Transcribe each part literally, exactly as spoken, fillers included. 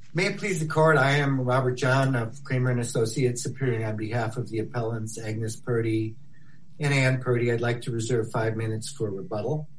May it please the court, I am Robert John of Kramer and Associates, appearing on behalf of the appellants Agnes Purdy and Ann Purdy. I'd like to reserve five minutes for rebuttal.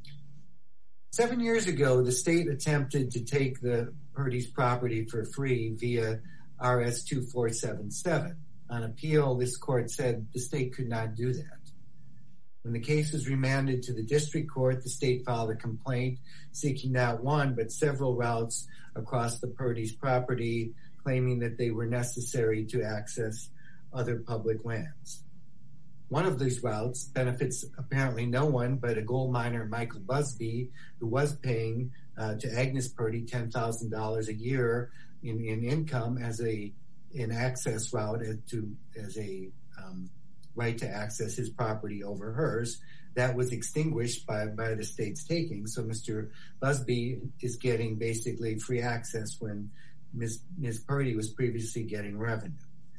Seven years ago, the state attempted to take the Purdy's property for free via R S two four seven seven. On appeal, this court said the state could not do that. When the case was remanded to the district court, the state filed a complaint seeking not one, but several routes across the Purdy's property, claiming that they were necessary to access other public lands. One of these routes benefits apparently no one but a gold miner, Michael Busby, who was paying uh, to Agnes Purdy ten thousand dollars a year in, in income as a an access route as, to, as a um, right to access his property over hers. That was extinguished by, by the state's taking. So Mister Busby is getting basically free access when Miz Miz Purdy was previously getting revenue.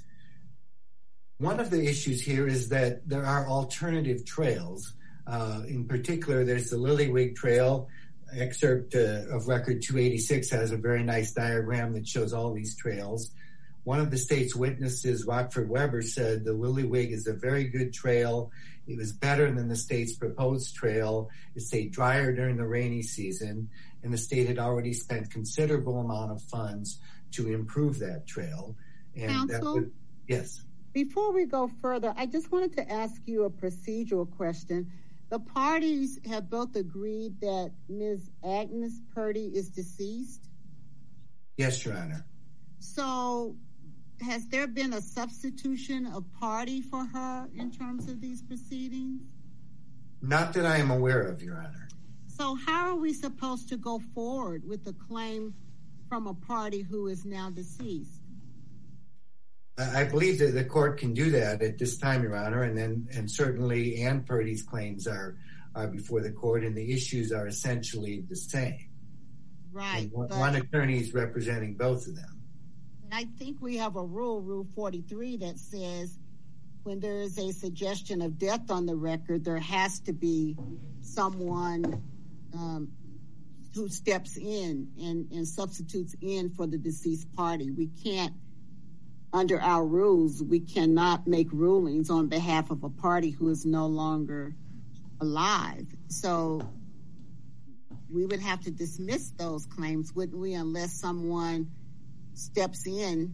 One of the issues here is that there are alternative trails. Uh, in particular, there's the Lillywig Trail. Excerpt uh, of Record two eighty-six has a very nice diagram that shows all these trails. One of the state's witnesses, Rockford Weber, said the Lillywig is a very good trail. It was better than the state's proposed trail. It stayed drier during the rainy season, and the state had already spent considerable amount of funds to improve that trail. And Counsel, that would, yes. Before we go further, I just wanted to ask you a procedural question. The parties have both agreed that Miz Agnes Purdy is deceased? Yes, Your Honor. So has there been a substitution of party for her in terms of these proceedings? Not that I am aware of, Your Honor. So how are we supposed to go forward with a claim from a party who is now deceased? I believe that the court can do that at this time, Your Honor, and then and certainly Ann Purdy's claims are, are before the court, and the issues are essentially the same. Right. One, one attorney is representing both of them. And I think we have a rule, Rule forty-three, that says when there is a suggestion of death on the record, there has to be someone um, who steps in and, and substitutes in for the deceased party. We can't, under our rules, we cannot make rulings on behalf of a party who is no longer alive. So we would have to dismiss those claims, wouldn't we, unless someone steps in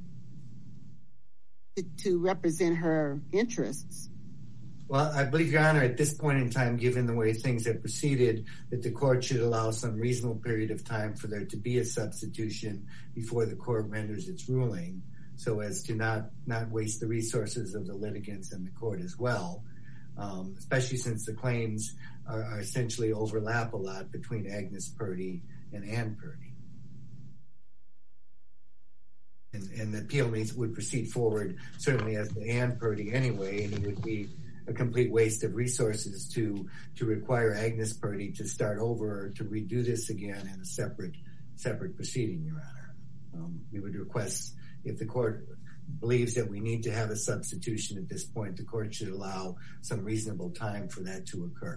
to, to represent her interests? Well, I believe, Your Honor, at this point in time, given the way things have proceeded, that the court should allow some reasonable period of time for there to be a substitution before the court renders its ruling, so as to not, not waste the resources of the litigants and the court as well, um, especially since the claims are, are essentially overlap a lot between Agnes Purdy and Ann Purdy. And, and the appeal means would proceed forward certainly as the Ann Purdy anyway, and it would be a complete waste of resources to to require Agnes Purdy to start over or to redo this again in a separate separate proceeding, Your Honor. Um, we would request, if the court believes that we need to have a substitution at this point, the court should allow some reasonable time for that to occur.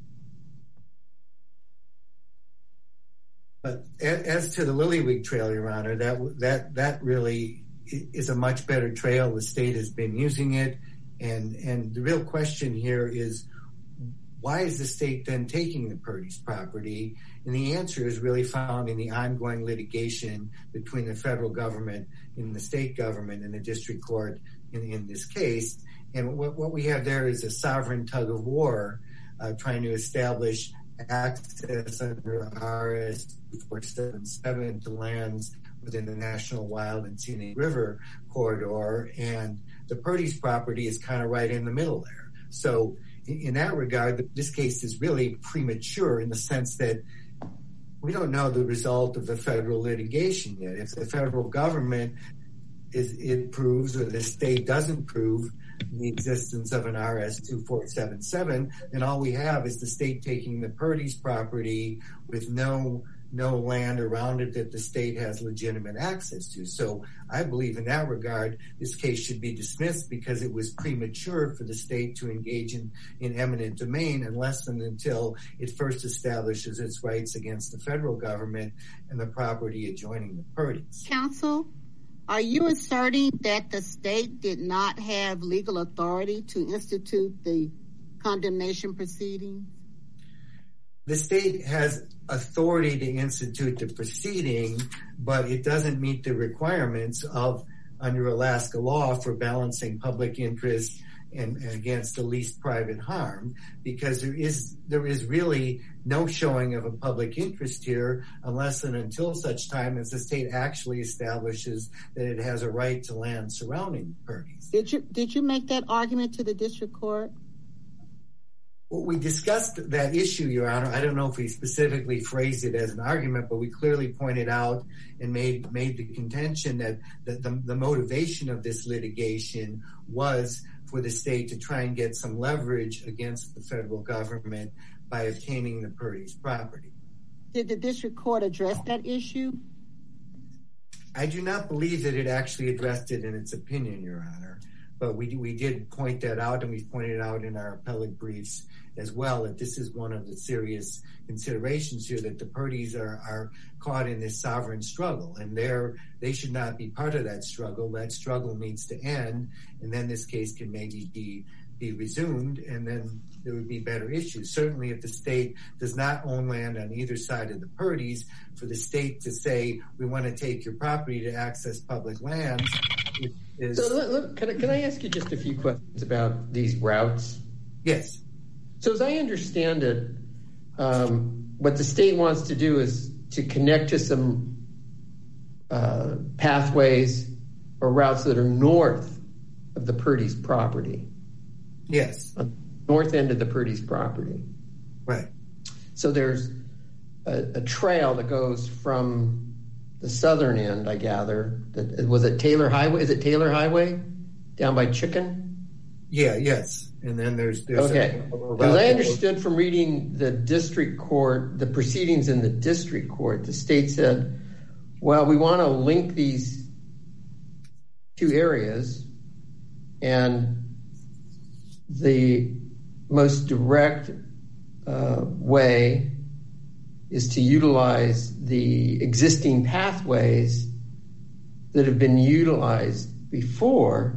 But as to the Lillywig Trail, Your Honor, that that that really is a much better trail. The state has been using it, and and the real question here is, why is the state then taking the Purdy's property? And the answer is really found in the ongoing litigation between the federal government and the state government and the district court in, in this case. And what, what we have there is a sovereign tug of war uh, trying to establish access under R S two four seven seven to lands within the National Wild and Scenic River corridor, and the Purdy's property is kind of right in the middle there. So in, in that regard, this case is really premature in the sense that we don't know the result of the federal litigation yet. If the federal government is it proves or the state doesn't prove the existence of an R S two four seven seven, then all we have is the state taking the Purdy's property with no no land around it that the state has legitimate access to. So I believe in that regard, this case should be dismissed because it was premature for the state to engage in, in eminent domain unless and until it first establishes its rights against the federal government and the property adjoining the Purdy's. Counsel, are you asserting that the state did not have legal authority to institute the condemnation proceedings? The state has authority to institute the proceeding, but it doesn't meet the requirements of under Alaska law for balancing public interest and, and against the least private harm, because there is there is really no showing of a public interest here unless and until such time as the state actually establishes that it has a right to land surrounding Purdy's. Did you did you make that argument to the district court? Well, we discussed that issue, Your Honor. I don't know if we specifically phrased it as an argument, but we clearly pointed out and made made the contention that, that the, the motivation of this litigation was for the state to try and get some leverage against the federal government by obtaining the Purdy's property. Did the district court address that issue? I do not believe that it actually addressed it in its opinion, Your Honor. But we we did point that out, and we've pointed out in our appellate briefs as well that this is one of the serious considerations here, that the Purdy's are, are caught in this sovereign struggle, and they're, they should not be part of that struggle. That struggle needs to end, and then this case can maybe be, be resumed, and then there would be better issues. Certainly if the state does not own land on either side of the Purdy's, for the state to say, we want to take your property to access public lands, is... So look, look, can, I, can I ask you just a few questions about these routes? Yes. So as I understand it, um, what the state wants to do is to connect to some uh, pathways or routes that are north of the Purdy's property. Yes. On the north end of the Purdy's property. Right. So there's a, a trail that goes from the southern end, I gather. That, was it Taylor Highway? Is it Taylor Highway down by Chicken? Yeah, yes. And then there's... there's okay. As I understood from reading the district court, the proceedings in the district court, the state said, well, we want to link these two areas, and the most direct uh, way is to utilize the existing pathways that have been utilized before.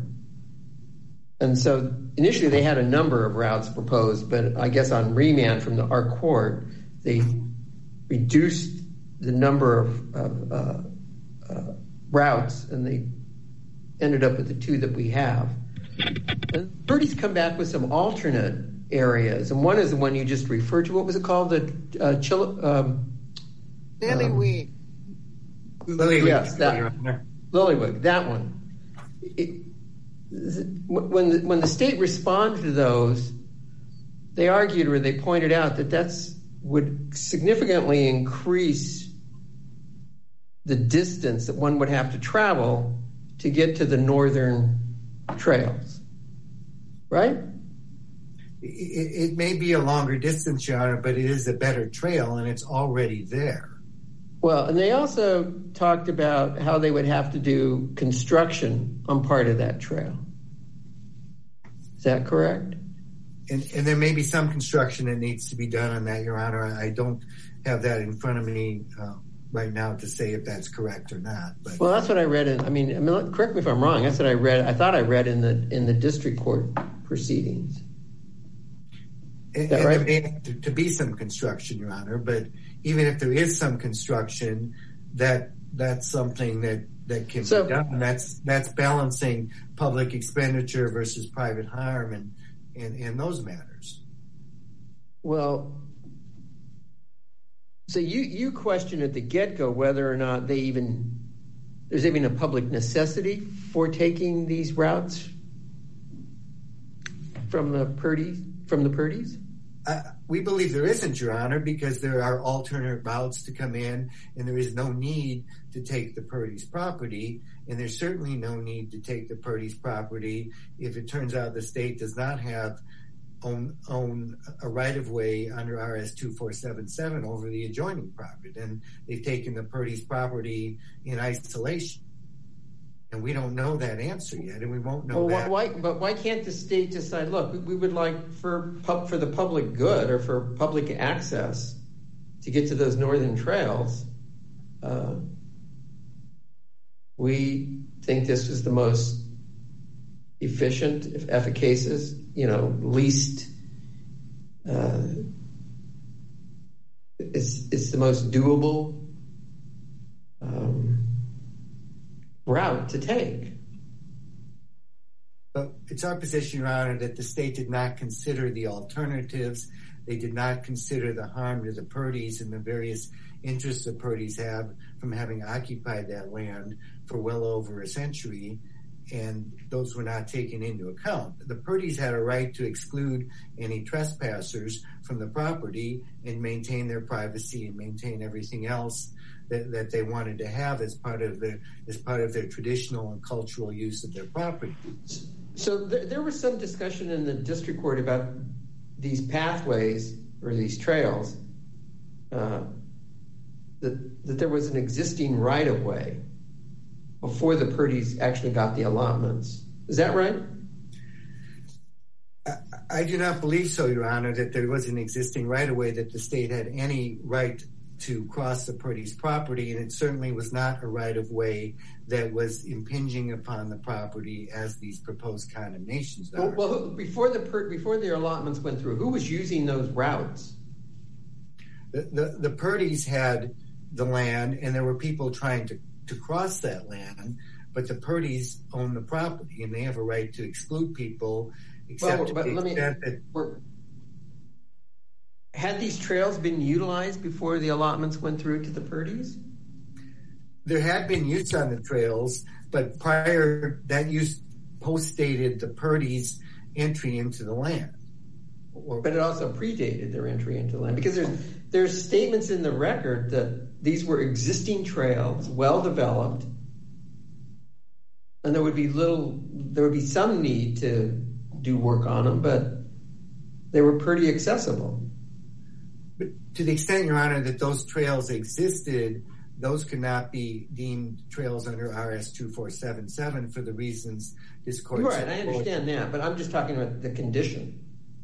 And so initially they had a number of routes proposed, but I guess on remand from the, our court, they reduced the number of, of uh, uh, routes, and they ended up with the two that we have. And Purdy's come back with some alternate areas, and one is the one you just referred to. What was it called? The uh, Chil- um, Lillywig. Um, Lillywig. Yes, that Lillywig. That one. It, when the, when the state responded to those, they argued or they pointed out that that's would significantly increase the distance that one would have to travel to get to the northern trails, right? It, it may be a longer distance, Your Honor, but it is a better trail, and it's already there. Well, and they also talked about how they would have to do construction on part of that trail. Is that correct? And, and there may be some construction that needs to be done on that, Your Honor. I don't have that in front of me uh, right now to say if that's correct or not. But well, that's what I read in. I mean, I mean, correct me if I'm wrong. That's what I read. I thought I read in the in the district court proceedings. Is that right? There may have to, to be some construction, Your Honor, but even if there is some construction, that that's something that, that can so, be done. That's that's balancing public expenditure versus private harm and, and, and those matters. Well, so you, you question at the get-go whether or not they even there's even a public necessity for taking these routes from the Purdy's from the Purdy's? Uh, we believe there isn't, Your Honor, because there are alternate routes to come in, and there is no need to take the Purdy's property, and there's certainly no need to take the Purdy's property if it turns out the state does not have own own a right-of-way under R S two four seven seven over the adjoining property. And they've taken the Purdy's property in isolation. And we don't know that answer yet, and we won't know well, that. Why, but why can't the state decide, look, we, we would like for pub, for the public good or for public access to get to those northern trails, uh, we think this was the most efficient, if efficacious, you know, least, uh, it's, it's the most doable um, route to take. But it's our position, Your Honor, that the state did not consider the alternatives. They did not consider the harm to the Purdys and the various interests the Purdys have from having occupied that land for well over a century. And those were not taken into account. The Purdys had a right to exclude any trespassers from the property and maintain their privacy and maintain everything else that, that they wanted to have as part of their as part of their traditional and cultural use of their property. So there, there was some discussion in the district court about these pathways or these trails, uh, that that there was an existing right-of-way before the Purdys actually got the allotments. Is that right? I, I do not believe so, Your Honor, that there was an existing right-of-way, that the state had any right to cross the Purdys' property, and it certainly was not a right-of-way that was impinging upon the property as these proposed condemnations are. Well, well before the before the allotments went through, who was using those routes? The, the, the Purdys had the land, and there were people trying to to cross that land, but the Purdys own the property and they have a right to exclude people except well, to but the let me, extent that... Were, had these trails been utilized before the allotments went through to the Purdys? There had been use on the trails, but prior, that use postdated the Purdys' entry into the land. Or, but it also predated their entry into the land, because there's there's statements in the record that these were existing trails, well developed, and there would be little, there would be some need to do work on them, but they were pretty accessible. But to the extent, Your Honor, that those trails existed, those could not be deemed trails under R S two four seven seven for the reasons this court... Right, I understand that, but I'm just talking about the condition.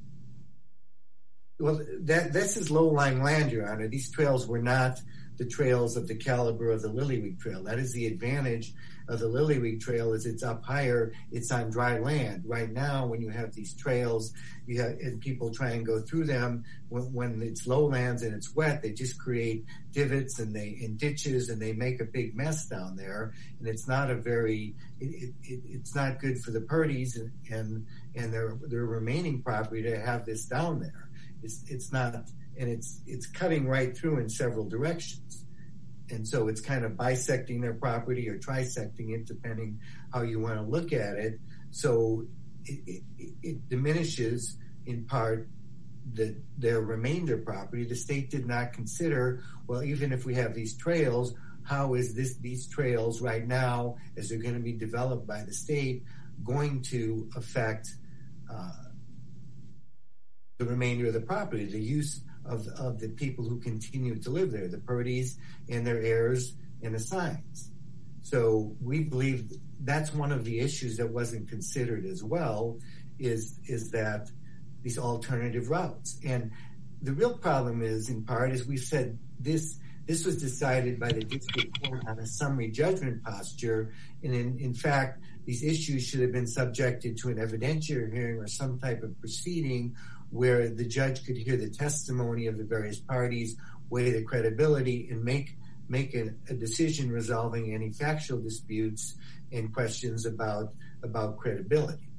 Well, that this is low-lying land, Your Honor. These trails were not the trails of the caliber of the Lillywhig Trail. That is the advantage of the Lillywhig Trail, is it's up higher, it's on dry land. Right now, when you have these trails, you have and people try and go through them, when, when it's lowlands and it's wet, they just create divots and they and ditches and they make a big mess down there. And it's not a very, it, it, it's not good for the Purdys and and, and their their remaining property to have this down there. It's, it's not, and it's it's cutting right through in several directions. And so it's kind of bisecting their property or trisecting it, depending how you want to look at it. So it, it, it diminishes, in part, the, their remainder property. The state did not consider, well, even if we have these trails, how is this these trails right now, as they're going to be developed by the state, going to affect uh, the remainder of the property, the use of, of the people who continue to live there, the Purdys and their heirs and assigns. So we believe that's one of the issues that wasn't considered as well, is, is that these alternative routes. And the real problem is, in part, as we've said, this this was decided by the district court on a summary judgment posture. And in, in fact, these issues should have been subjected to an evidentiary hearing or some type of proceeding where the judge could hear the testimony of the various parties, weigh the credibility, and make make a, a decision resolving any factual disputes and questions about about credibility.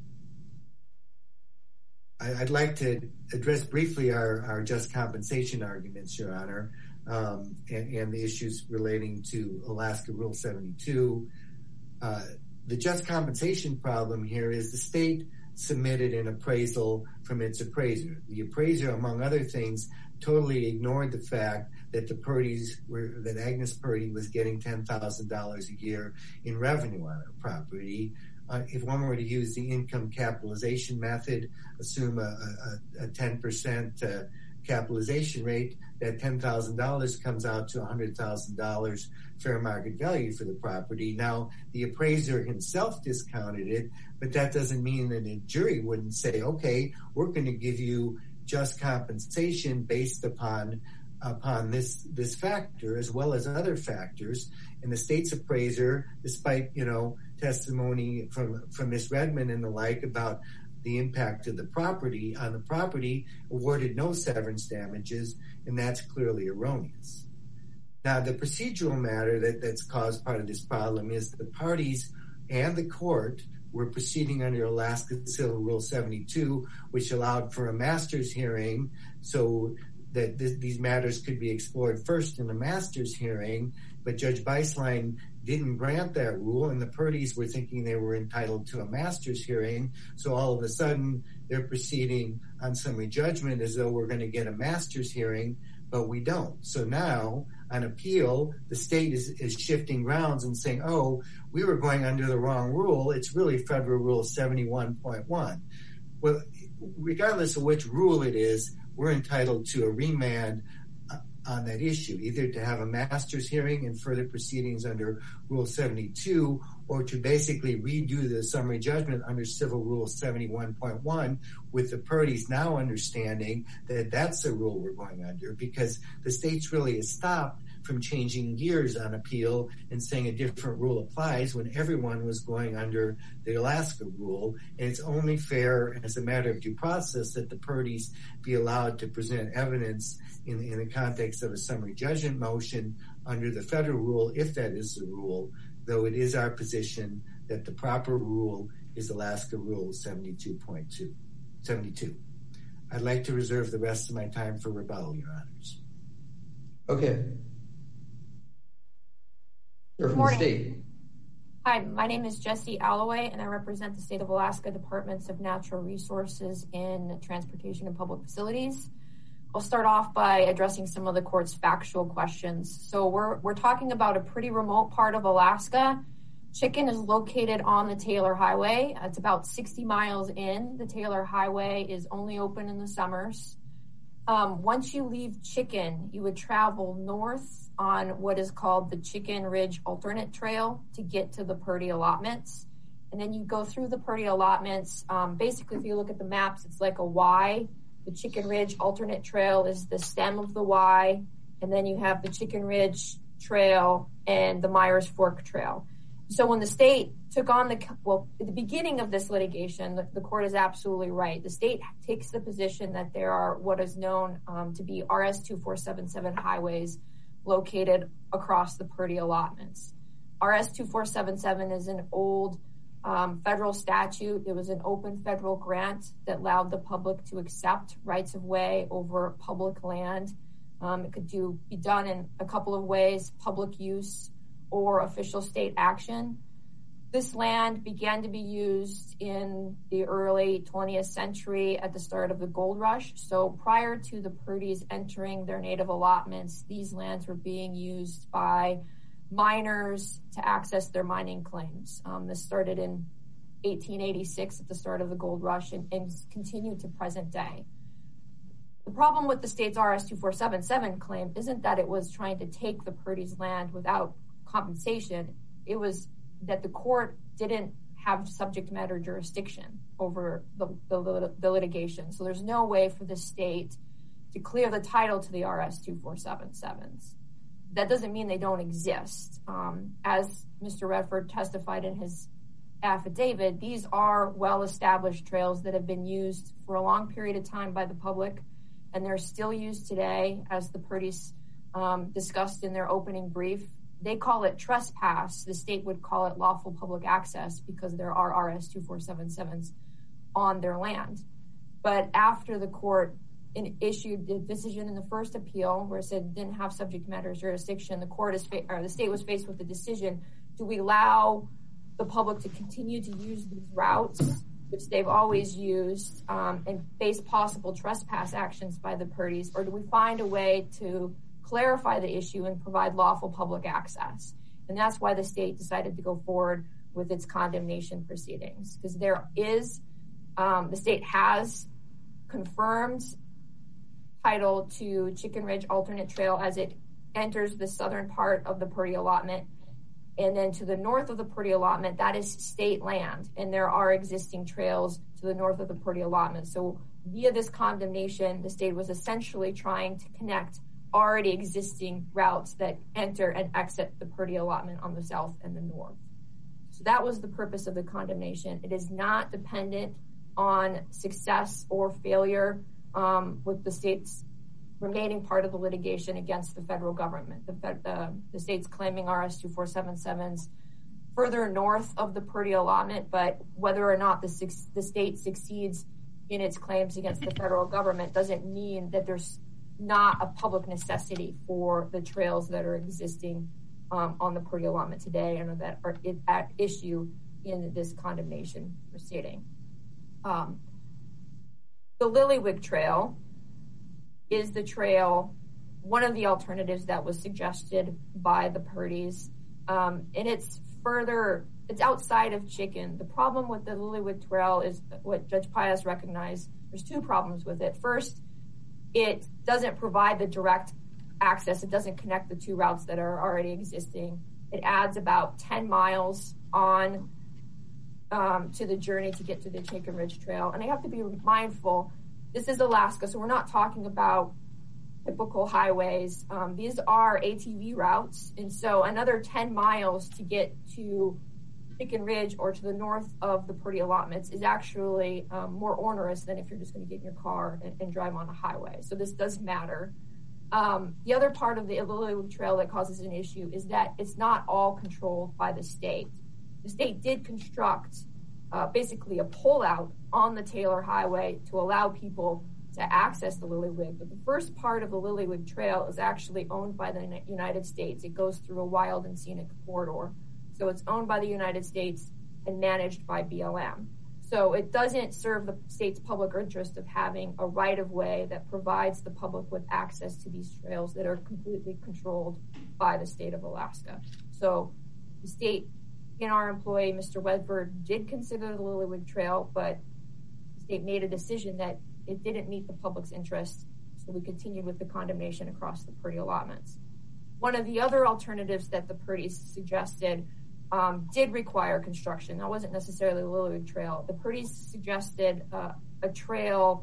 I, I'd like to address briefly our, our just compensation arguments, Your Honor, um, and, and the issues relating to Alaska Rule seventy-two. Uh, the just compensation problem here is the state submitted an appraisal from its appraiser. The appraiser, among other things, totally ignored the fact that the Purdys were, that Agnes Purdy was getting ten thousand dollars a year in revenue on her property. uh, if one were to use the income capitalization method, assume a, a, a ten percent uh, capitalization rate, that ten thousand dollars comes out to one hundred thousand dollars fair market value for the property. Now, the appraiser himself discounted it, but that doesn't mean that a jury wouldn't say, okay, we're going to give you just compensation based upon upon this this factor as well as other factors. And the state's appraiser, despite, you know, testimony from, from Miz Redmond and the like about the impact of the property on the property, awarded no severance damages, and that's clearly erroneous. Now, the procedural matter that, that's caused part of this problem is the parties and the court were proceeding under Alaska Civil Rule seventy-two, which allowed for a master's hearing so that th- these matters could be explored first in a master's hearing, but Judge Beislein didn't grant that rule, and the parties were thinking they were entitled to a master's hearing, so all of a sudden they're proceeding on summary judgment as though we're going to get a master's hearing, but we don't. So now, on appeal, the state is, is shifting grounds and saying, oh, we were going under the wrong rule. It's really Federal Rule seventy-one point one. Well, regardless of which rule it is, we're entitled to a remand on that issue, either to have a master's hearing and further proceedings under Rule seventy-two, or to basically redo the summary judgment under Civil Rule seventy-one point one, with the parties now understanding that that's the rule we're going under, because the state's really has stopped from changing gears on appeal and saying a different rule applies when everyone was going under the Alaska rule. And it's only fair as a matter of due process that the parties be allowed to present evidence in, in the context of a summary judgment motion under the federal rule, if that is the rule, though it is our position that the proper rule is Alaska Rule seventy-two point two, seventy-two. I'd like to reserve the rest of my time for rebuttal, Your Honors. Okay. Good morning. Hi, my name is Jessie Alloway, and I represent the State of Alaska Departments of Natural Resources in Transportation and Public Facilities. I'll start off by addressing some of the court's factual questions. So we're we're talking about a pretty remote part of Alaska. Chicken is located on the Taylor Highway. It's about sixty miles in. The Taylor Highway is only open in the summers. Um, once you leave Chicken, you would travel north on what is called the Chicken Ridge Alternate Trail to get to the Purdy allotments. And then you go through the Purdy allotments. Um, basically, if you look at the maps, it's like a Y. The Chicken Ridge Alternate Trail is the stem of the Y. And then you have the Chicken Ridge Trail and the Myers Fork Trail. So when the state took on the, well, at the beginning of this litigation, the, the court is absolutely right. The state takes the position that there are what is known um, to be R S two four seven seven highways located across the Purdy allotments. R S two four seven seven is an old um, federal statute. It was an open federal grant that allowed the public to accept rights of way over public land. Um, it could do be done in a couple of ways: public use or official state action. This land began to be used in the early twentieth century at the start of the gold rush. So prior to the Purdys entering their native allotments, these lands were being used by miners to access their mining claims. Um, this started in eighteen eighty-six at the start of the gold rush and, and continued to present day. The problem with the state's R S two four seven seven claim isn't that it was trying to take the Purdys' land without compensation. It was that the court didn't have subject matter jurisdiction over the, the, the litigation. So there's no way for the state to clear the title to the R S two four seven sevens. That doesn't mean they don't exist. Um, as Mister Redford testified in his affidavit, these are well-established trails that have been used for a long period of time by the public, and they're still used today, as the Purdys um, discussed in their opening brief. They call it trespass. The state would call it lawful public access because there are R S two four seven sevens on their land. But after the court in, issued the decision in the first appeal where it said it didn't have subject matter jurisdiction, the court is fa- or the state was faced with the decision: do we allow the public to continue to use these routes, which they've always used, um, and face possible trespass actions by the Purdys, or do we find a way to clarify the issue and provide lawful public access? And that's why the state decided to go forward with its condemnation proceedings, because there is, um, the state has confirmed title to Chicken Ridge Alternate Trail as it enters the southern part of the Purdy allotment. And then to the north of the Purdy allotment, that is state land. And there are existing trails to the north of the Purdy allotment. So via this condemnation, the state was essentially trying to connect already existing routes that enter and exit the Purdy allotment on the south and the north. So that was the purpose of the condemnation. It is not dependent on success or failure um, with the state's remaining part of the litigation against the federal government. The, fed, uh, the state's claiming R S two four seven sevens further north of the Purdy allotment, but whether or not the, the state succeeds in its claims against the federal government doesn't mean that there's not a public necessity for the trails that are existing um, on the Purdy allotment today and that are at issue in this condemnation proceeding. Um, the Lillywig Trail is the trail, one of the alternatives that was suggested by the Purdys. Um, and it's further, it's outside of Chicken. The problem with the Lillywig Trail is what Judge Pius recognized. There's two problems with it. First, it doesn't provide the direct access. It doesn't connect the two routes that are already existing. It adds about ten miles on um, to the journey to get to the Chicken Ridge Trail. And I have to be mindful, this is Alaska, so we're not talking about typical highways. Um, these are A T V routes, and so another ten miles to get to Chicken Ridge or to the north of the Purdy allotments is actually um, more onerous than if you're just going to get in your car and, and drive on a highway. So this does matter. Um, the other part of the Lillywig Trail that causes an issue is that it's not all controlled by the state. The state did construct uh, basically a pullout on the Taylor Highway to allow people to access the Lillywig. But the first part of the Lillywig Trail is actually owned by the United States. It goes through a wild and scenic corridor. So it's owned by the United States and managed by B L M. So it doesn't serve the state's public interest of having a right-of-way that provides the public with access to these trails that are completely controlled by the state of Alaska. So the state and our employee, Mister Wedford, did consider the Lillywig Trail, but the state made a decision that it didn't meet the public's interest, so we continued with the condemnation across the Purdy allotments. One of the other alternatives that the Purdys suggested um, did require construction. That wasn't necessarily the Lillywig Trail. The Purdys suggested uh, a trail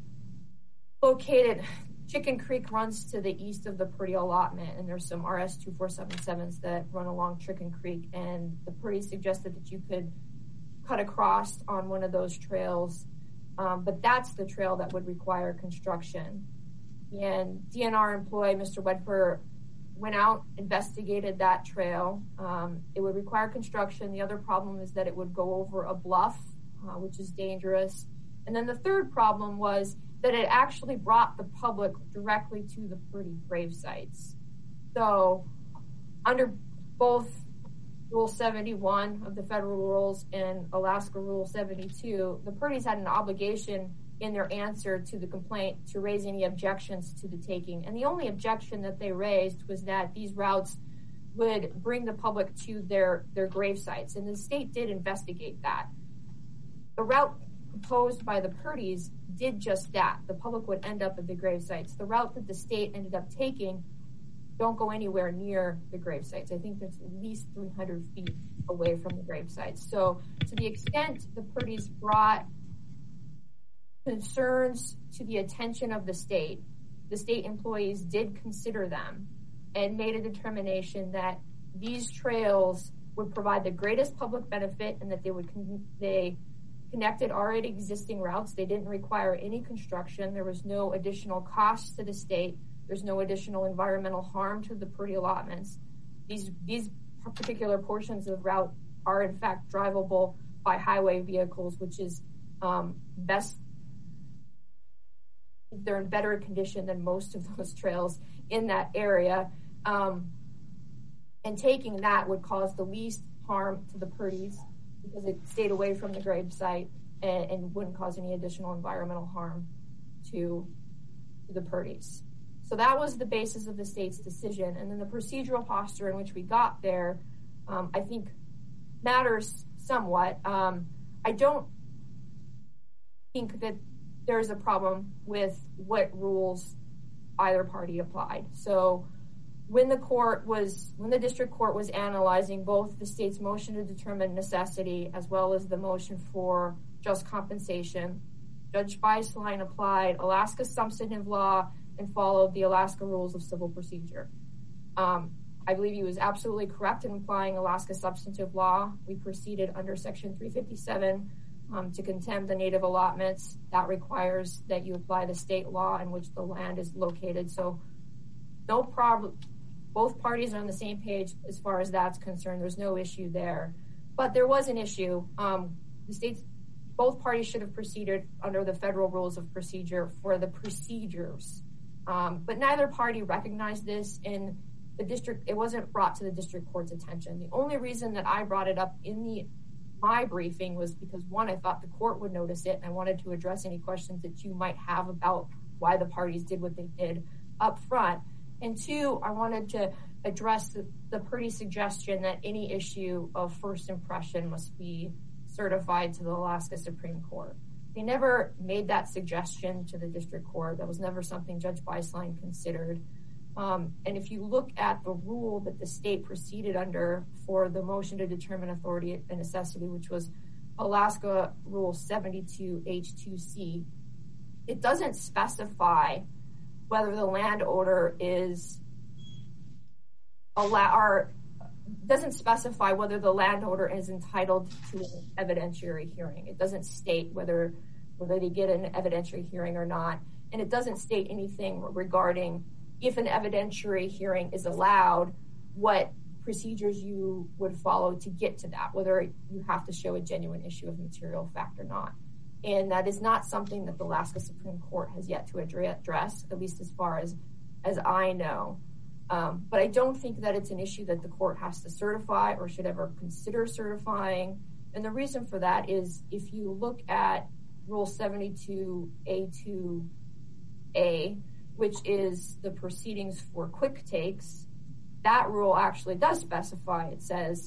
located, Chicken Creek runs to the east of the Purdy allotment, and there's some R S two four seven sevens that run along Chicken Creek, and the Purdys suggested that you could cut across on one of those trails. Um, but that's the trail that would require construction. And D N R employee, Mister Wedford, went out, investigated that trail. Um, it would require construction. The other problem is that it would go over a bluff, uh, which is dangerous. And then the third problem was that it actually brought the public directly to the Purdy grave sites. So under both Rule seventy-one of the federal rules and Alaska Rule seventy-two, the Purdys had an obligation in their answer to the complaint to raise any objections to the taking. And the only objection that they raised was that these routes would bring the public to their, their grave sites. And the state did investigate that. The route proposed by the Purdys did just that. The public would end up at the grave sites. The route that the state ended up taking don't go anywhere near the grave sites. I think that's at least three hundred feet away from the grave sites. So to the extent the Purdys brought concerns to the attention of the state, the state employees did consider them and made a determination that these trails would provide the greatest public benefit and that they would con- they connected already existing routes. They didn't require any construction. There was no additional cost to the state. There's no additional environmental harm to the Purdy allotments. These these particular portions of route are in fact drivable by highway vehicles, which is um, best. They're in better condition than most of those trails in that area. Um, and taking that would cause the least harm to the Purdys because it stayed away from the grave site and, and wouldn't cause any additional environmental harm to, to the Purdys. So that was the basis of the state's decision. And then the procedural posture in which we got there, um, I think matters somewhat. Um, I don't think that there's a problem with what rules either party applied. So when the court was, when the district court was analyzing both the state's motion to determine necessity as well as the motion for just compensation, Judge Beislein applied Alaska substantive law and followed the Alaska rules of civil procedure. Um, I believe he was absolutely correct in applying Alaska substantive law. We proceeded under Section three fifty-seven um, to contemn the native allotments. That requires that you apply the state law in which the land is located. So no problem. Both parties are on the same page as far as that's concerned. There's no issue there. But there was an issue. Um, the states, both parties should have proceeded under the federal rules of procedure for the procedures. Um, but neither party recognized this in the district. It wasn't brought to the district court's attention. The only reason that I brought it up in the my briefing was because, one, I thought the court would notice it, and I wanted to address any questions that you might have about why the parties did what they did up front. And two, I wanted to address the, the Purdy suggestion that any issue of first impression must be certified to the Alaska Supreme Court. They never made that suggestion to the district court. That was never something Judge Beislein considered. Um, and if you look at the rule that the state proceeded under for the motion to determine authority and necessity, which was Alaska Rule seventy-two H two C, it doesn't specify whether the landowner is allow or doesn't specify whether the landowner is entitled to an evidentiary hearing. It doesn't state whether whether they get an evidentiary hearing or not, and it doesn't state anything regarding if an evidentiary hearing is allowed, what procedures you would follow to get to that, whether you have to show a genuine issue of material fact or not. And that is not something that the Alaska Supreme Court has yet to address, at least as far as, as I know. Um, but I don't think that it's an issue that the court has to certify or should ever consider certifying. And the reason for that is if you look at Rule seventy-two A two A, which is the proceedings for quick takes, that rule actually does specify, it says,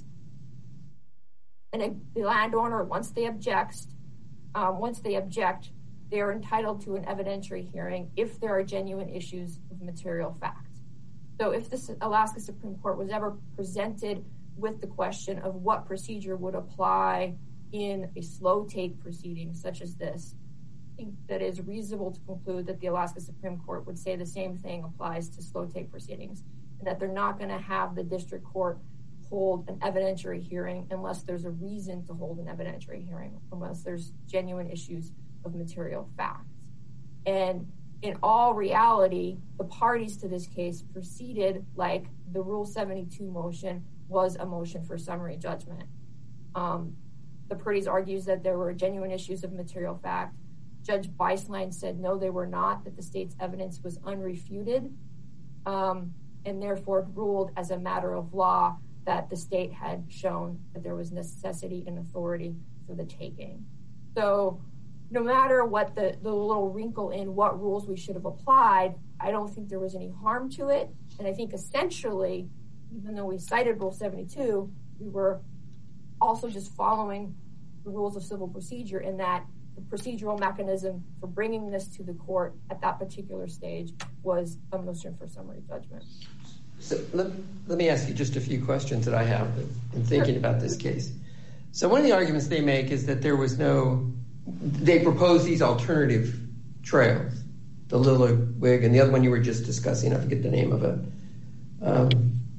and the landowner, once they object, um, once they object, they are entitled to an evidentiary hearing if there are genuine issues of material fact. So if the Alaska Supreme Court was ever presented with the question of what procedure would apply in a slow take proceeding such as this, I think that it is reasonable to conclude that the Alaska Supreme Court would say the same thing applies to slow take proceedings, and that they're not going to have the district court hold an evidentiary hearing unless there's a reason to hold an evidentiary hearing, unless there's genuine issues of material facts. And in all reality, the parties to this case proceeded like the Rule seventy-two motion was a motion for summary judgment. Um, the Purdy's argues that there were genuine issues of material fact. Judge Beislein said no, they were not, that the state's evidence was unrefuted, um, and therefore ruled as a matter of law that the state had shown that there was necessity and authority for the taking. So no matter what the, the little wrinkle in what rules we should have applied, I don't think there was any harm to it. And I think essentially, even though we cited Rule seventy-two, we were also just following the rules of civil procedure in that the procedural mechanism for bringing this to the court at that particular stage was a motion for summary judgment. So let, let me ask you just a few questions that I have in thinking about this case. So one of the arguments they make is that there was no, they propose these alternative trails, the Lillywig and the other one you were just discussing, I forget the name of it. Um,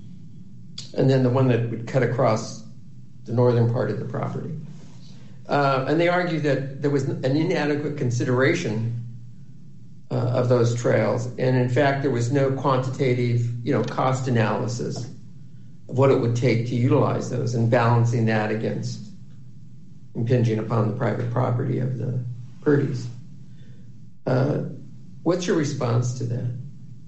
and then the one that would cut across the northern part of the property. Uh, and they argue that there was an inadequate consideration uh, of those trails. And in fact, there was no quantitative, you know, cost analysis of what it would take to utilize those and balancing that against impinging upon the private property of the Purdys. Uh, what's your response to that?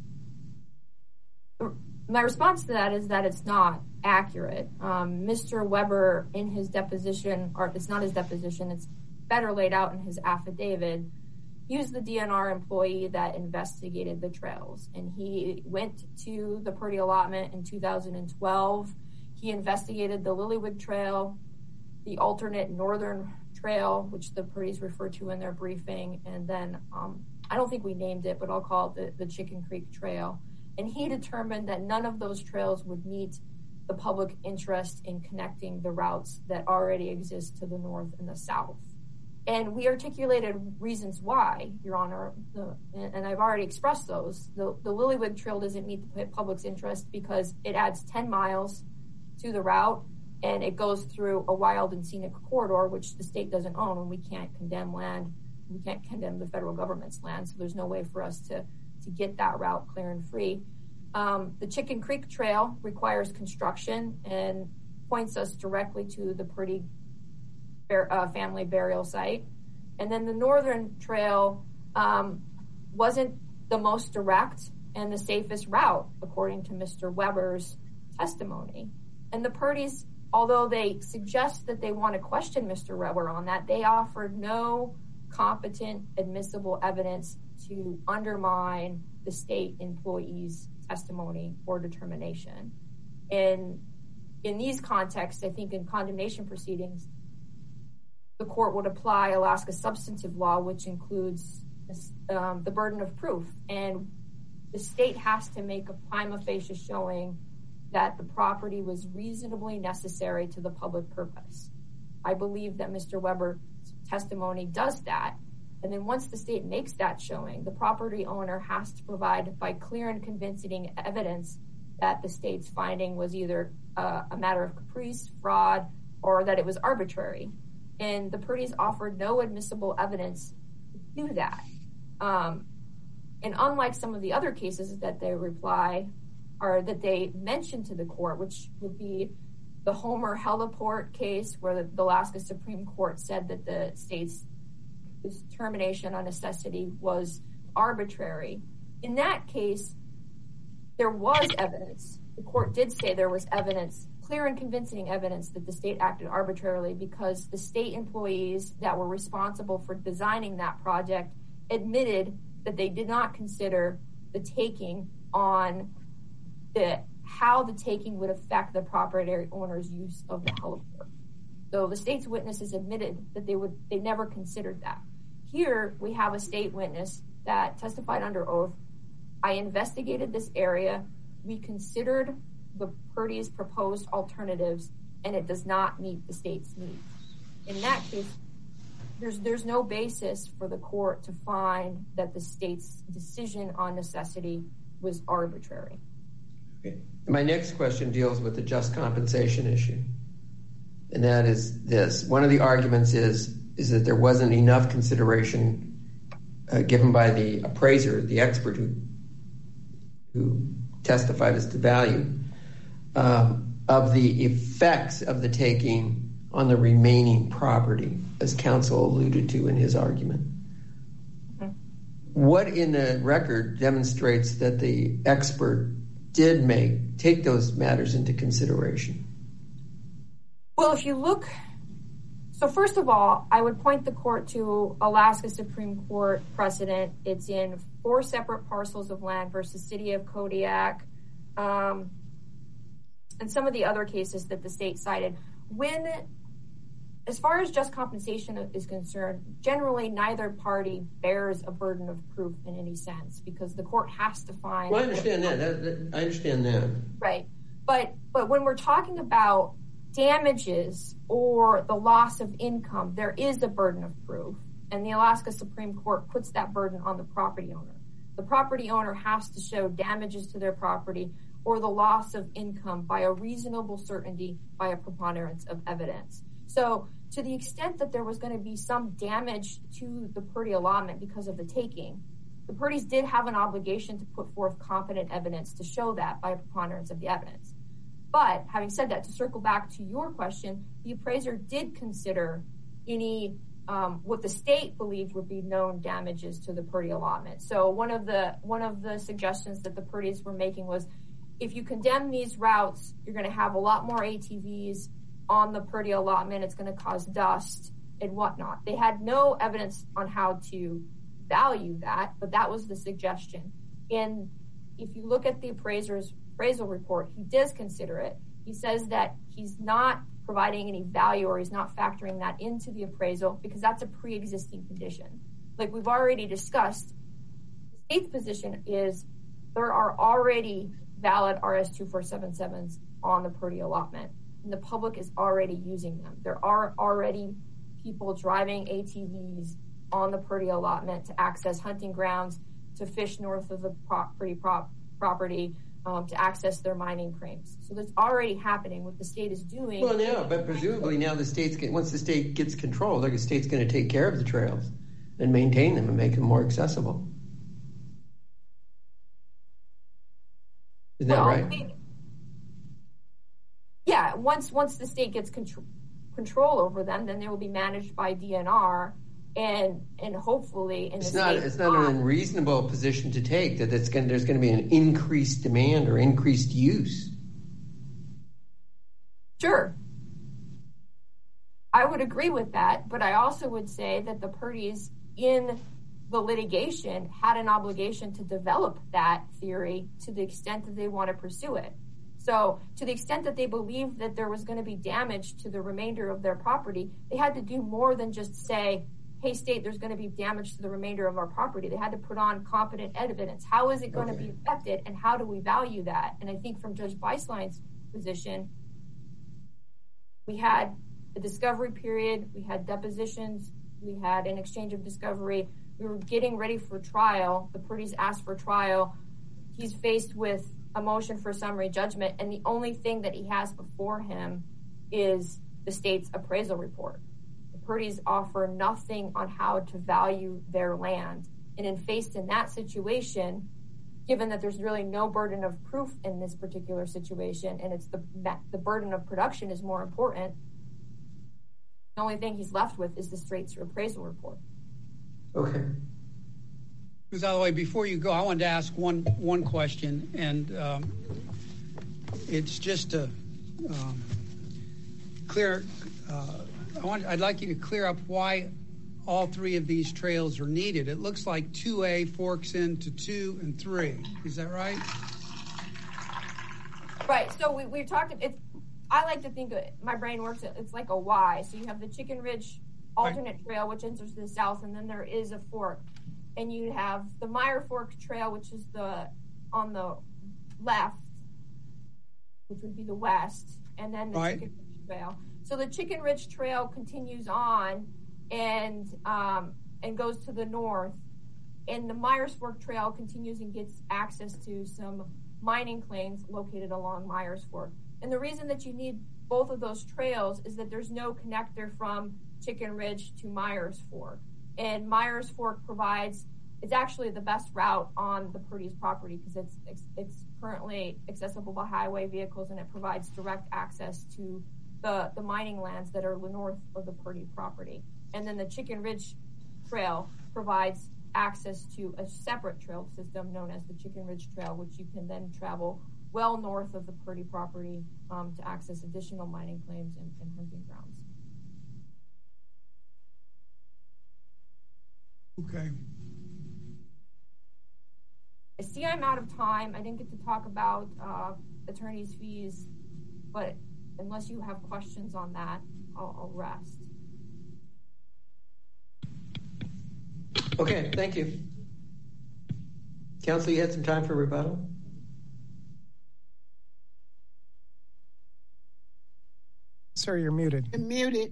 My response to that is that it's not accurate. Um, Mister Weber, in his deposition, or it's not his deposition, it's better laid out in his affidavit, he was the D N R employee that investigated the trails. And he went to the Purdy allotment in two thousand twelve. He investigated the Lillywig Trail. the alternate northern trail, which the Purdy's referred to in their briefing, and then um, I don't think we named it, but I'll call it the, the Chicken Creek Trail. And he determined that none of those trails would meet the public interest in connecting the routes that already exist to the north and the south. And we articulated reasons why, Your Honor, the, and I've already expressed those. The, the Lillywig Trail doesn't meet the public's interest because it adds ten miles to the route, and it goes through a wild and scenic corridor, which the state doesn't own, and we can't condemn land. We can't condemn the federal government's land, so there's no way for us to, to get that route clear and free. Um, the Chicken Creek Trail requires construction and points us directly to the Purdy uh, family burial site. And then the Northern Trail um, wasn't the most direct and the safest route, according to Mister Weber's testimony. And the Purdys, although they suggest that they want to question Mister Weber on that, they offered no competent, admissible evidence to undermine the state employees' testimony or determination. And in these contexts, I think in condemnation proceedings, the court would apply Alaska substantive law, which includes um, the burden of proof. And the state has to make a prima facie showing that the property was reasonably necessary to the public purpose. I believe that Mister Weber's testimony does that. And then once the state makes that showing, the property owner has to provide by clear and convincing evidence that the state's finding was either uh, a matter of caprice, fraud, or that it was arbitrary. And the Purdys offered no admissible evidence to do that. Um, and unlike some of the other cases that they reply, or that they mention to the court, which would be the Homer Heliport case, where the, the Alaska Supreme Court said that the state's determination on necessity was arbitrary. In that case, there was evidence. The court did say there was evidence, clear and convincing evidence, that the state acted arbitrarily because the state employees that were responsible for designing that project admitted that they did not consider the taking on the how the taking would affect the property owner's use of the heliport. So the state's witnesses admitted that they would they never considered that. Here we have a state witness that testified under oath. I investigated this area. We considered the Purdy's proposed alternatives, and it does not meet the state's needs. In that case, there's there's no basis for the court to find that the state's decision on necessity was arbitrary. Okay. My next question deals with the just compensation issue. And that is this. One of the arguments is, is that there wasn't enough consideration uh, given by the appraiser, the expert who, who testified as to value, um, of the effects of the taking on the remaining property, as counsel alluded to in his argument. Mm-hmm. What in the record demonstrates that the expert did make take those matters into consideration? Well, if you look, so first of all, I would point the court to Alaska Supreme Court precedent. It's in four separate parcels of land versus City of Kodiak, um, and some of the other cases that the state cited. When, as far as just compensation is concerned, generally neither party bears a burden of proof in any sense because the court has to find. Well, I understand that. that, that I understand that. Right, but but when we're talking about damages or the loss of income, there is a burden of proof, and the Alaska Supreme Court puts that burden on the property owner. The property owner has to show damages to their property or the loss of income by a reasonable certainty by a preponderance of evidence. So to the extent that there was going to be some damage to the Purdy allotment because of the taking, the Purdys did have an obligation to put forth competent evidence to show that by a preponderance of the evidence. But having said that, to circle back to your question, the appraiser did consider any um, what the state believed would be known damages to the Purdy allotment. So one of the one of the suggestions that the Purdys were making was, if you condemn these routes, you're going to have a lot more A T Vs on the Purdy allotment. It's going to cause dust and whatnot. They had no evidence on how to value that, but that was the suggestion. And if you look at the appraiser's appraisal report, he does consider it. He says that he's not providing any value, or he's not factoring that into the appraisal, because that's a pre-existing condition. Like we've already discussed, the state's position is there are already valid R S two four seven sevens on the Purdy allotment, and the public is already using them. There are already people driving A T Vs on the Purdy allotment to access hunting grounds, to fish north of the property, prop, property um, to access their mining claims. So that's already happening. What the state is doing. Well, now, but presumably now the state's get, once the state gets control, the state's going to take care of the trails and maintain them and make them more accessible. Isn't well, that right? They, yeah. Once once the state gets control control over them, then they will be managed by D N R. And and hopefully, in it's the not it's not an unreasonable position to take that it's going there's going to be an increased demand or increased use. Sure, I would agree with that, but I also would say that the Purdys in the litigation had an obligation to develop that theory to the extent that they want to pursue it. So to the extent that they believed that there was going to be damage to the remainder of their property, they had to do more than just say, hey, state, there's going to be damage to the remainder of our property. They had to put on competent evidence. How is it going okay. to be affected, and how do we value that? And I think from Judge Beislein's position, we had a discovery period, we had depositions, we had an exchange of discovery. We were getting ready for trial. The Purdys asked for trial. He's faced with a motion for summary judgment, and the only thing that he has before him is the state's appraisal report. Purdys offer nothing on how to value their land. And in faced in that situation, given that there's really no burden of proof in this particular situation, and it's the the burden of production is more important, the only thing he's left with is the state's appraisal report. Okay. Miz Alloway, before you go, I wanted to ask one one question, and um, it's just to um, clear. Uh, I want, I'd like you to clear up why all three of these trails are needed. It looks like two A forks into two and three. Is that right? Right. So we, we talked, it's, I like to think, of it, my brain works, it's like a Y. So you have the Chicken Ridge alternate right. trail, which enters the south, and then there is a fork. And you have the Meyer Fork Trail, which is the on the left, which would be the west, and then the right. Chicken Ridge Trail. So the Chicken Ridge Trail continues on and um, and goes to the north, and the Myers Fork Trail continues and gets access to some mining claims located along Myers Fork. And the reason that you need both of those trails is that there's no connector from Chicken Ridge to Myers Fork. And Myers Fork provides, it's actually the best route on the Purdy's property because it's, it's it's currently accessible by highway vehicles, and it provides direct access to the, the mining lands that are north of the Purdy property. And then the Chicken Ridge Trail provides access to a separate trail system known as the Chicken Ridge Trail, which you can then travel well north of the Purdy property um, to access additional mining claims and, and hunting grounds. Okay. I see I'm out of time. I didn't get to talk about uh, attorney's fees, but unless you have questions on that, I'll, I'll rest. Okay, thank you. Counsel, you had some time for rebuttal? Sir, you're muted. You're muted.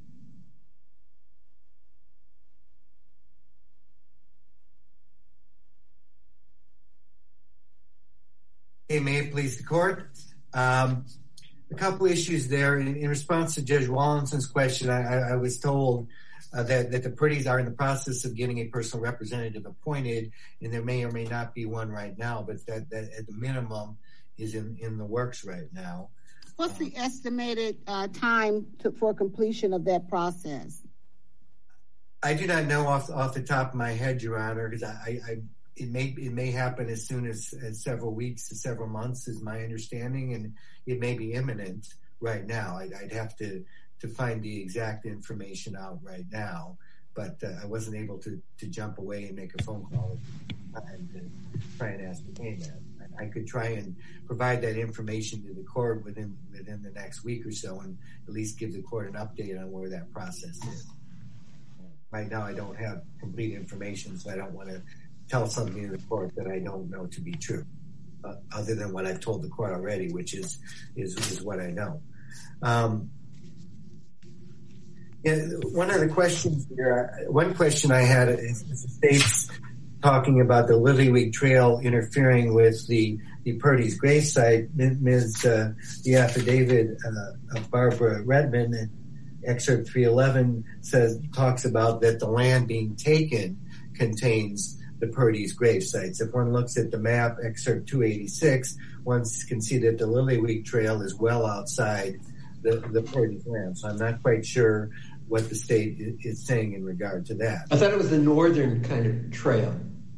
Hey, may it please the court. Um, a couple issues there. In, in response to Judge Wallinson's question, I, I, I was told uh, that, that the Purdys are in the process of getting a personal representative appointed, and there may or may not be one right now, but that, that at the minimum is in, in the works right now. What's the estimated uh, time to, for completion of that process? I do not know off off the top of my head, Your Honor, because I, I it may it may happen as soon as, as several weeks to several months, is my understanding, and it may be imminent right now. I'd, I'd have to to find the exact information out right now, but uh, I wasn't able to to jump away and make a phone call and to try and ascertain that. I could try and provide that information to the court within within the next week or so, and at least give the court an update on where that process is. Right now, I don't have complete information, so I don't want to tell something to the court that I don't know to be true, uh, other than what I've told the court already, which is is, is what I know. Um, yeah, one of the questions here, one question I had is, is the state's talking about the Lily Trail interfering with the the Purdy's gravesite. Miz Uh, the affidavit uh, of Barbara Redmond, excerpt three eleven, says talks about that the land being taken contains the Purdy's grave sites. If one looks at the map, excerpt two eighty-six, one can see that the Lily Trail is well outside the, the Purdy's land. So I'm not quite sure what the state is saying in regard to that. I thought it was the northern kind of trail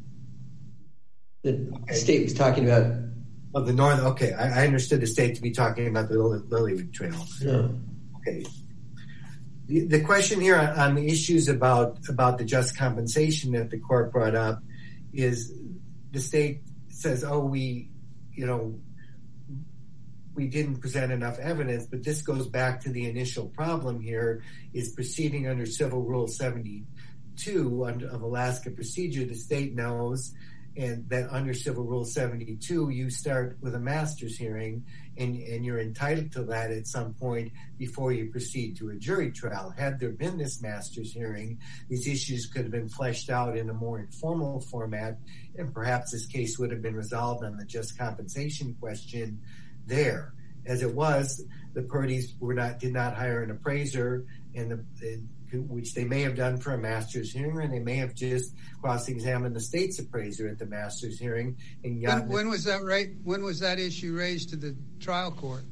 that okay. the state was talking about. Oh, the north. Okay, I, I understood the state to be talking about the Lily Trail. Yeah. Okay. The, the question here on, on the issues about about the just compensation that the court brought up is the state says, "Oh, we, you know, we didn't present enough evidence," but this goes back to the initial problem here: is proceeding under Civil Rule seventy-two under, of Alaska procedure. The state knows. And that under Civil Rule seventy-two, you start with a master's hearing, and, and you're entitled to that at some point before you proceed to a jury trial. Had there been this master's hearing, these issues could have been fleshed out in a more informal format, and perhaps this case would have been resolved on the just compensation question there. As it was, the Purdys were not did not hire an appraiser, and the, the which they may have done for a master's hearing, or they may have just cross-examined the state's appraiser at the master's hearing. And when, when was that right? When was that issue raised to the trial court?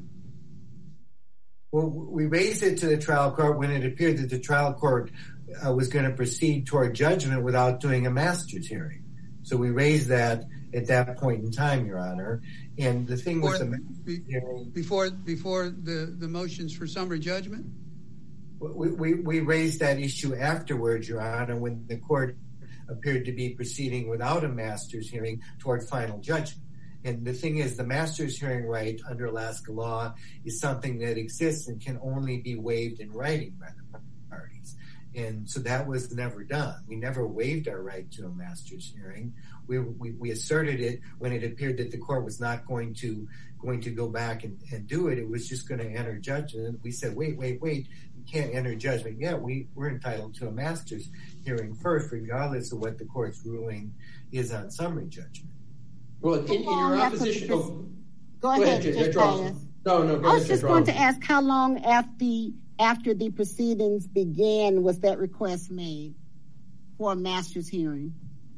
Well, we raised it to the trial court when it appeared that the trial court uh, was going to proceed toward judgment without doing a master's hearing. So we raised that at that point in time, Your Honor. And the thing before, with the master's hearing... Before, before the, the motions for summary judgment? We, we, we raised that issue afterwards, Your Honor, when the court appeared to be proceeding without a master's hearing toward final judgment. And the thing is, the master's hearing right under Alaska law is something that exists and can only be waived in writing by the parties. And so that was never done. We never waived our right to a master's hearing. We, we, we asserted it when it appeared that the court was not going to going to go back and, and do it. It was just going to enter judgment. We said, wait, wait, wait, you can't enter judgment yet. We, we're entitled to a master's hearing first, regardless of what the court's ruling is on summary judgment. Well, in, in your opposition... Oh, go ahead, Judge Dias. No, no, go I ahead, was just going to ask, how long after the, after the proceedings began was that request made for a master's hearing?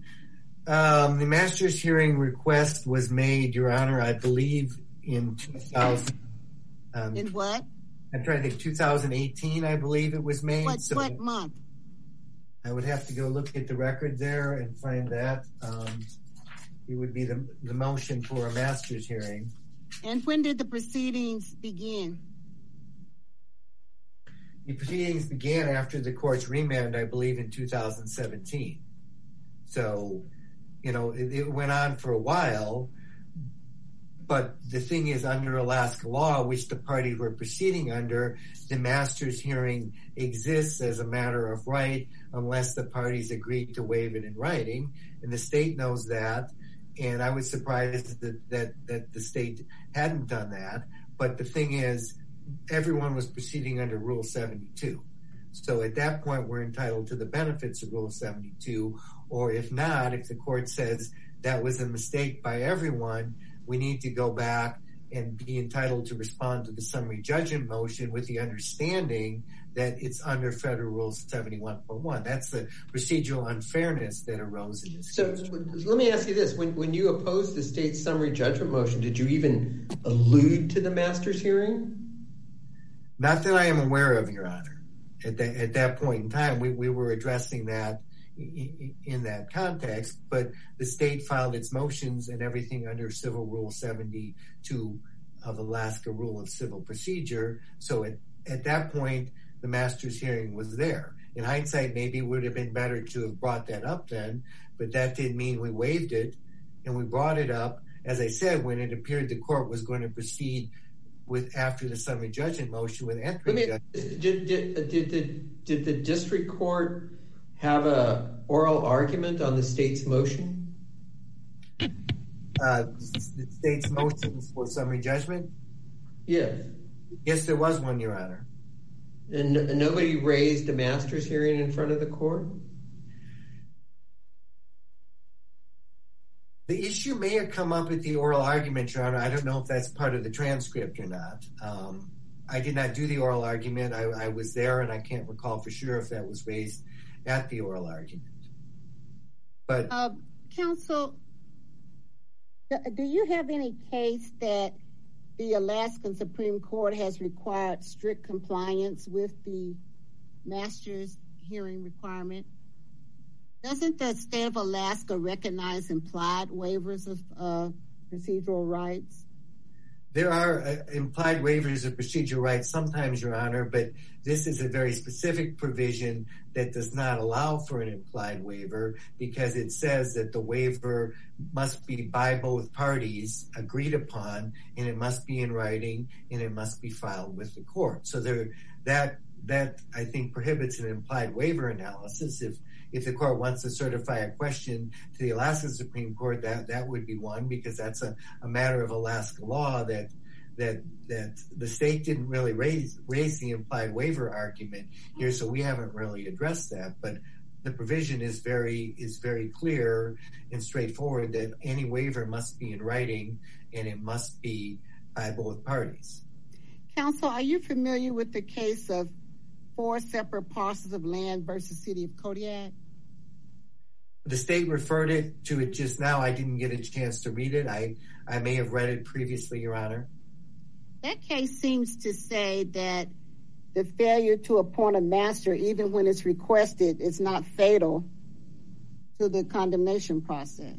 Um, the master's hearing request was made, Your Honor, I believe in two thousand. Um, in what? I'm trying to think, two thousand eighteen, I believe it was made. What, so what month? I would have to go look at the record there and find that. Um, it would be the, the motion for a master's hearing. And when did the proceedings begin? The proceedings began after the court's remand, I believe, in two thousand seventeen. So, you know, it, it went on for a while. But the thing is, under Alaska law, which the parties were proceeding under, the master's hearing exists as a matter of right unless the parties agreed to waive it in writing. And the state knows that. And I was surprised that, that, that the state hadn't done that. But the thing is, everyone was proceeding under Rule seventy-two. So at that point, we're entitled to the benefits of Rule seventy-two. Or if not, if the court says that was a mistake by everyone, we need to go back and be entitled to respond to the summary judgment motion with the understanding that it's under Federal Rule seventy-one point one. That's the procedural unfairness that arose in this so, case. So let me ask you this. When, when you opposed the state's summary judgment motion, did you even allude to the master's hearing? Not that I am aware of, Your Honor. At, the, at that point in time, we, we were addressing that in that context, but the state filed its motions and everything under Civil Rule seventy-two of Alaska Rule of Civil Procedure. So at, at that point, the master's hearing was there. In hindsight, maybe it would have been better to have brought that up then, but that didn't mean we waived it, and we brought it up as I said, when it appeared the court was going to proceed with after the summary judgment motion with entering me, did, did, did, did, did the district court have a oral argument on the state's motion? Uh, the state's motions for summary judgment? Yes. Yes, there was one, Your Honor. And, and nobody raised a master's hearing in front of the court? The issue may have come up at the oral argument, Your Honor. I don't know if that's part of the transcript or not. Um, I did not do the oral argument. I, I was there, and I can't recall for sure if that was raised at the oral argument. But uh, counsel, do you have any case that the Alaskan Supreme Court has required strict compliance with the master's hearing requirement? Doesn't the state of Alaska recognize implied waivers of uh, procedural rights? There are uh, implied waivers of procedural rights sometimes, Your Honor, but this is a very specific provision that does not allow for an implied waiver because it says that the waiver must be by both parties agreed upon, and it must be in writing, and it must be filed with the court. So there, that that I think prohibits an implied waiver analysis. If if the court wants to certify a question to the Alaska Supreme Court, that that would be one, because that's a, a matter of Alaska law that that that the state didn't really raise raise the implied waiver argument here, so we haven't really addressed that. But the provision is very is very clear and straightforward that any waiver must be in writing and it must be by both parties. Counsel, are you familiar with the case of four separate parcels of land versus City of Kodiak? The state referred it to it just now. I didn't get a chance to read it. I, I may have read it previously, Your Honor. That case seems to say that the failure to appoint a master, even when it's requested, is not fatal to the condemnation process.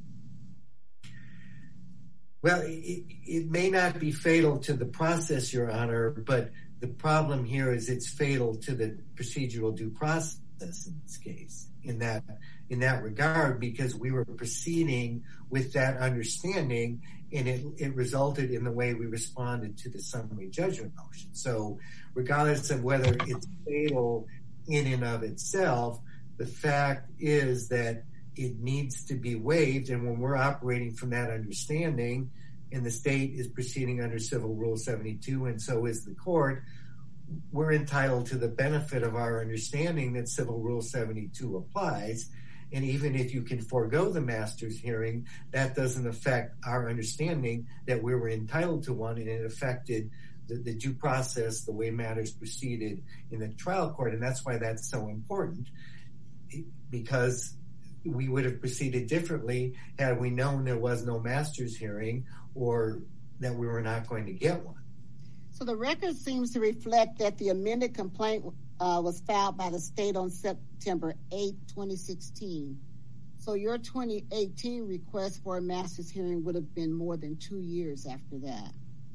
Well, it, it may not be fatal to the process, Your Honor, but the problem here is it's fatal to the procedural due process in this case, in that in that regard, because we were proceeding with that understanding, and it, it resulted in the way we responded to the summary judgment motion. So regardless of whether it's fatal in and of itself, the fact is that it needs to be waived, and when we're operating from that understanding, and the state is proceeding under Civil Rule seventy-two, and so is the court, we're entitled to the benefit of our understanding that Civil Rule seventy-two applies. And even if you can forego the master's hearing, that doesn't affect our understanding that we were entitled to one, and it affected the, the due process, the way matters proceeded in the trial court. And that's why that's so important, because we would have proceeded differently had we known there was no master's hearing or that we were not going to get one. So the record seems to reflect that the amended complaint uh, was filed by the state on September eighth, twenty sixteen. So your twenty eighteen request for a master's hearing would have been more than two years after that.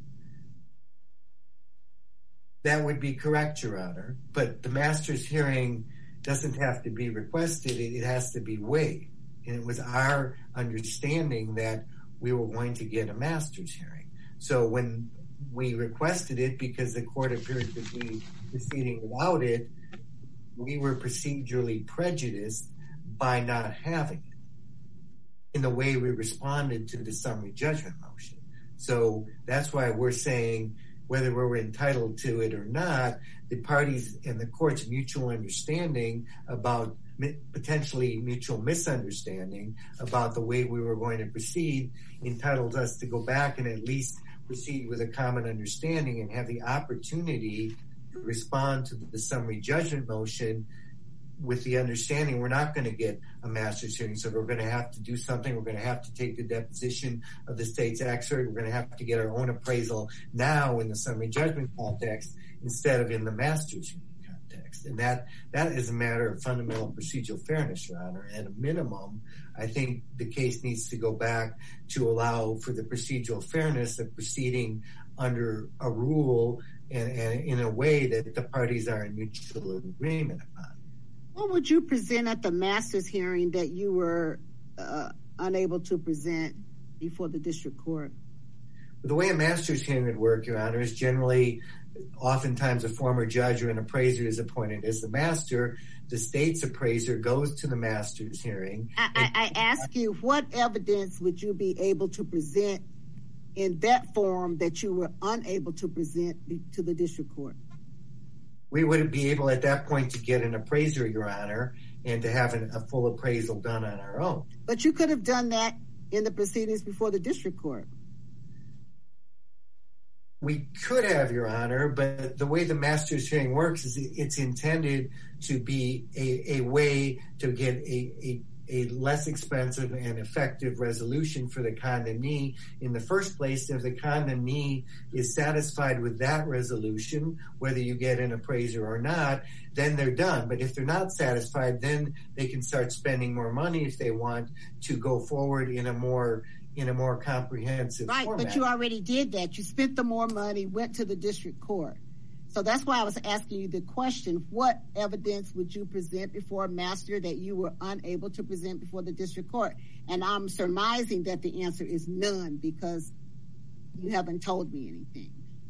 That would be correct, Your Honor. But the master's hearing doesn't have to be requested. It, it has to be waived. And it was our understanding that we were going to get a master's hearing. So when we requested it, because the court appeared to be proceeding without it, we were procedurally prejudiced by not having it in the way we responded to the summary judgment motion. So that's why we're saying whether we're entitled to it or not, the parties and the court's mutual understanding about potentially mutual misunderstanding about the way we were going to proceed entitled us to go back and at least proceed with a common understanding and have the opportunity to respond to the summary judgment motion with the understanding we're not going to get a master's hearing. So we're going to have to do something. We're going to have to take the deposition of the state's expert. We're going to have to get our own appraisal now in the summary judgment context instead of in the master's hearing context. And that that is a matter of fundamental procedural fairness, Your Honor. At a minimum, I think the case needs to go back to allow for the procedural fairness of proceeding under a rule and, and in a way that the parties are in mutual agreement upon. What would you present at the master's hearing that you were uh, unable to present before the district court? The way a master's hearing would work, Your Honor, is generally oftentimes a former judge or an appraiser is appointed as the master. The state's appraiser goes to the master's hearing. I, I, I ask you, what evidence would you be able to present in that form that you were unable to present to the district court? We wouldn't be able at that point to get an appraiser, Your Honor, and to have an, a full appraisal done on our own. But you could have done that in the proceedings before the district court. We could have, Your Honor, but the way the master's hearing works is it's intended to be a, a way to get a, a, a less expensive and effective resolution for the condemnee in the first place. If the condemnee is satisfied with that resolution, whether you get an appraiser or not, then they're done. But if they're not satisfied, then they can start spending more money if they want to go forward in a more in a more comprehensive right, format. But you already did that. You spent the more money, went to the district court. So that's why I was asking you the question, what evidence would you present before a master that you were unable to present before the district court? And I'm surmising that the answer is none because you haven't told me anything.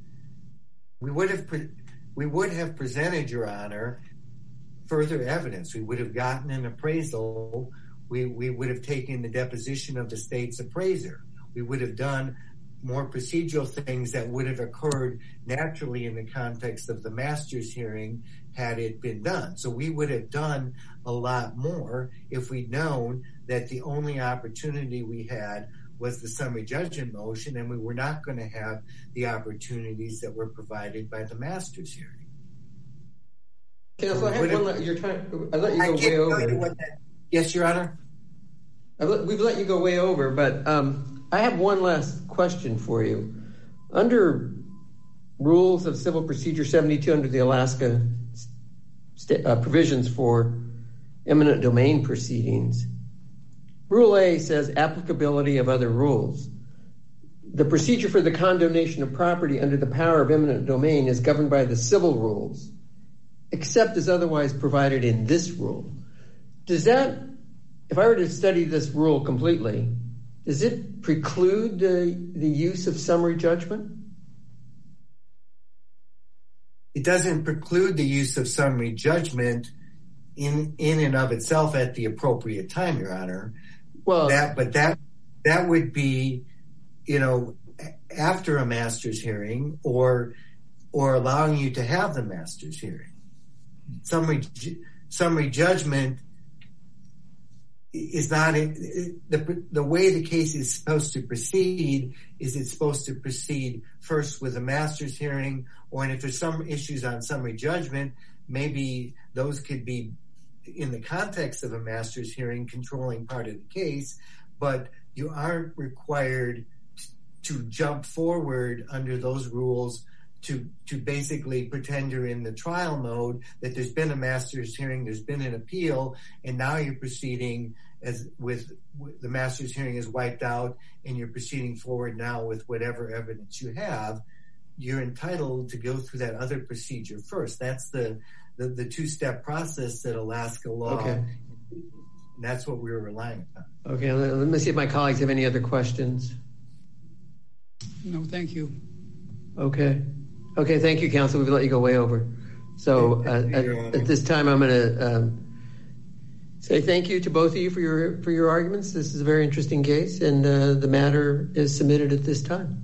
We would have pre- we would have presented, Your Honor, further evidence. We would have gotten an appraisal. We, we would have taken the deposition of the state's appraiser. We would have done more procedural things that would have occurred naturally in the context of the master's hearing had it been done. So we would have done a lot more if we'd known that the only opportunity we had was the summary judgment motion, and we were not going to have the opportunities that were provided by the master's hearing. Counsel, I have one. You're trying. I let you go way over. That, yes, Your Honor. I let, we've let you go way over, but um, I have one last question for you. Under rules of Civil Procedure seventy-two, under the Alaska st- uh, provisions for eminent domain proceedings, Rule A says applicability of other rules. The procedure for the condemnation of property under the power of eminent domain is governed by the civil rules, except as otherwise provided in this rule. Does that, if I were to study this rule completely, does it preclude the, the use of summary judgment? It doesn't preclude the use of summary judgment in in and of itself at the appropriate time, Your Honor. Well, that but that that would be, you know, after a master's hearing or or allowing you to have the master's hearing. Summary summary judgment is not the the way the case is supposed to proceed. Is it's supposed to proceed first with a master's hearing, or and if there's some issues on summary judgment, maybe those could be in the context of a master's hearing controlling part of the case, but you aren't required to jump forward under those rules to to basically pretend you're in the trial mode, that there's been a master's hearing, there's been an appeal, and now you're proceeding as with, with the master's hearing is wiped out and you're proceeding forward now with whatever evidence you have. You're entitled to go through that other procedure first. That's the the, the two-step process that Alaska law, okay. And that's what we were relying upon. Okay, let me see if my colleagues have any other questions. No, thank you. Okay. Okay, thank you, counsel. We've let you go way over. So uh, at, at this time, I'm going to um, say thank you to both of you for your for your arguments. This is a very interesting case, and uh, the matter is submitted at this time.